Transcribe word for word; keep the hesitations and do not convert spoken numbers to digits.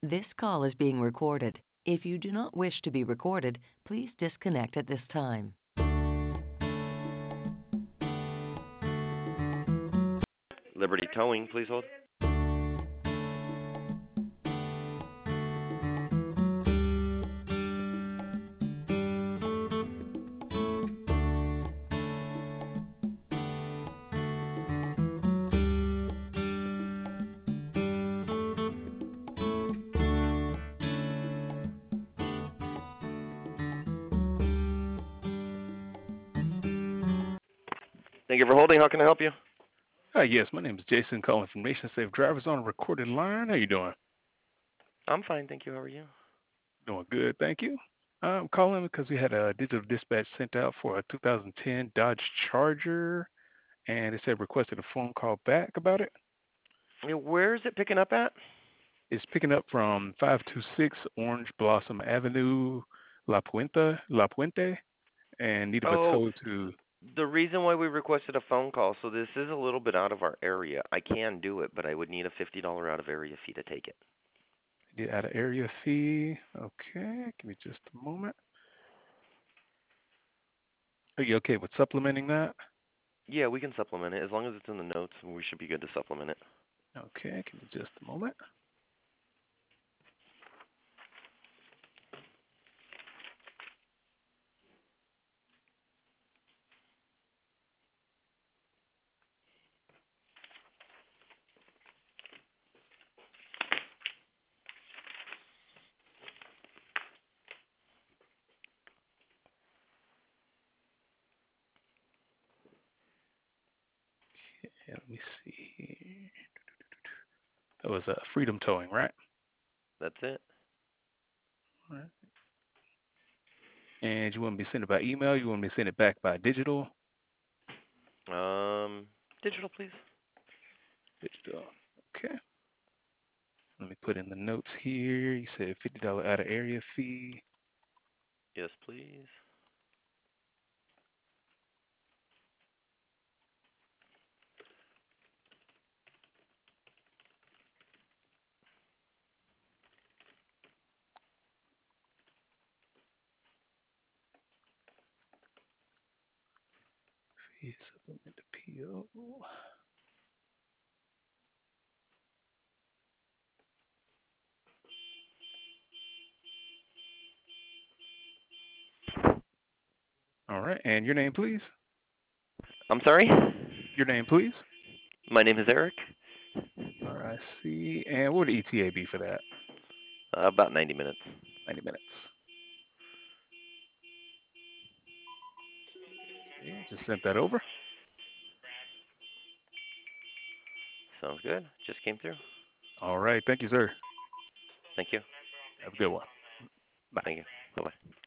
This call is being recorded. If you do not wish to be recorded, please disconnect at this time. Liberty Towing, please hold. Thank you for holding. How can I help you? Hi, yes, my name is Jason calling from Nation Safe Drivers on a recorded line. How you doing? I'm fine, thank you. How are you? Doing good, thank you. I'm calling because we had a digital dispatch sent out for a two thousand ten Dodge Charger, and it said requested a phone call back about it. Yeah, where is it picking up at? It's picking up from five two six Orange Blossom Avenue, La Puente, La Puente, and need of a Oh, tow to the reason why we requested a phone call, so this is a little bit out of our area. I can do it, but I would need a fifty dollars out of area fee to take it. get out of area fee. Okay, give me just a moment. Are you okay with supplementing that? Yeah, we can supplement it. As long as it's in the notes, we should be good to supplement it. Okay, give me just a moment. Yeah, let me see here. That was uh, Freedom Towing, right? That's it. All right. And you want me to send it by email? You want me to send it back by digital? Um, digital, please. Digital. Okay. Let me put in the notes here. You said fifty dollars out of area fee. Yes, please. Fee supplement the P O. All right. And your name, please? I'm sorry? Your name, please? My name is Eric. R I C. And what would the E T A be for that? Uh, about ninety minutes. ninety minutes. Okay. Just sent that over. Sounds good. Just came through. All right. Thank you, sir. Thank you. Have a good one. Bye. Thank you. Bye-bye.